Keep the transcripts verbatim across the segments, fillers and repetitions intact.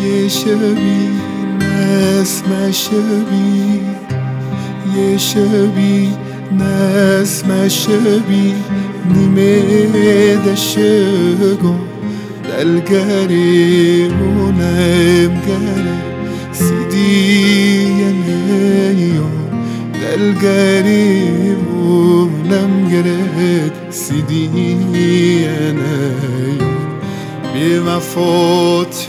یه شبی نسمه شبی یه شبی نسمه شبی نیمه دشگو دلگری اونم گره سیدی نیو دلگری اونم گره سیدی نیو بی وفات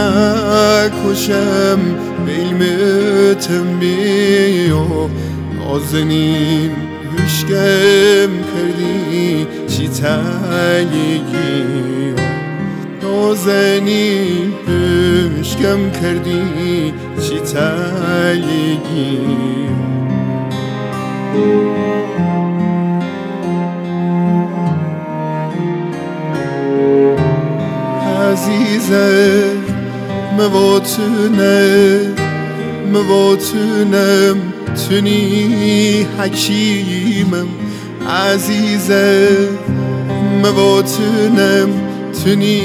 نکشم بیلمتم بیو نازنین هشگم کردی چی تلیگی نازنین هشگم کردی چی تلیگی عزیزه مواتونه مواتونم تونی حکیمم عزیزه مواتونم تونی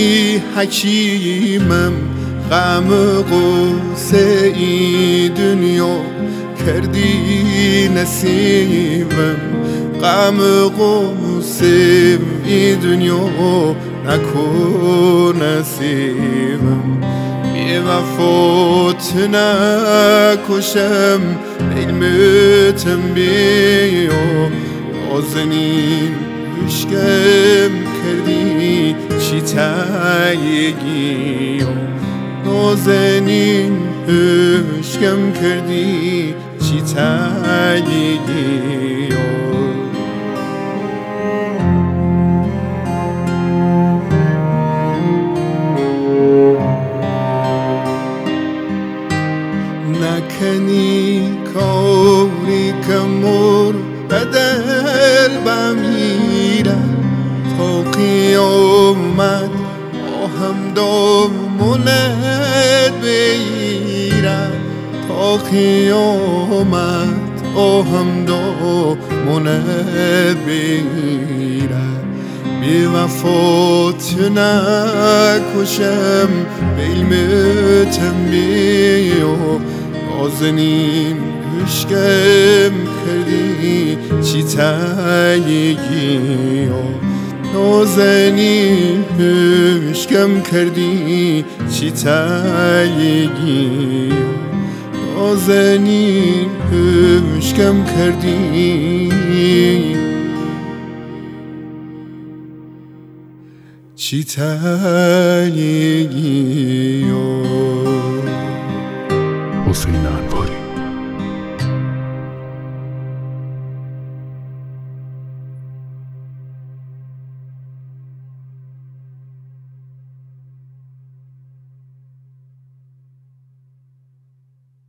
حکیمم غم قصه ای دنیا کردی نسیمم غم قصه ای دنیا نکن نسیمم بی وفات نکشم علمتم بیو نازنین هشگم کردی چی تلیگی نازنین هشگم کردی چی تلیگی نکنی کاری کمور بدل بمیرم تا قیامت آهم دامونت بگیرم تا قیامت آهم دامونت بگیرم بی وفات نکشم بیلمتم بیو نازنین هشگم کردی چی تلیگی نازنین هشگم کردی چی تلیگی نازنین هشگم کردی چی تلیگی حسین